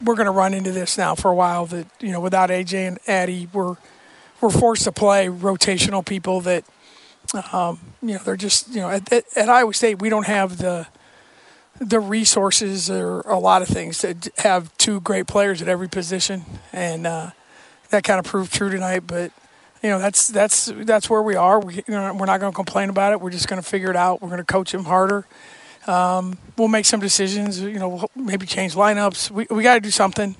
we're going to run into this now for a while. That without AJ and Addie, we're forced to play rotational people that they're just at Iowa State we don't have the resources or a lot of things to have two great players at every position, and that kind of proved true tonight. But that's where we are. We're not going to complain about it. We're just going to figure it out. We're going to coach them harder. We'll make some decisions. We'll maybe change lineups. We got to do something.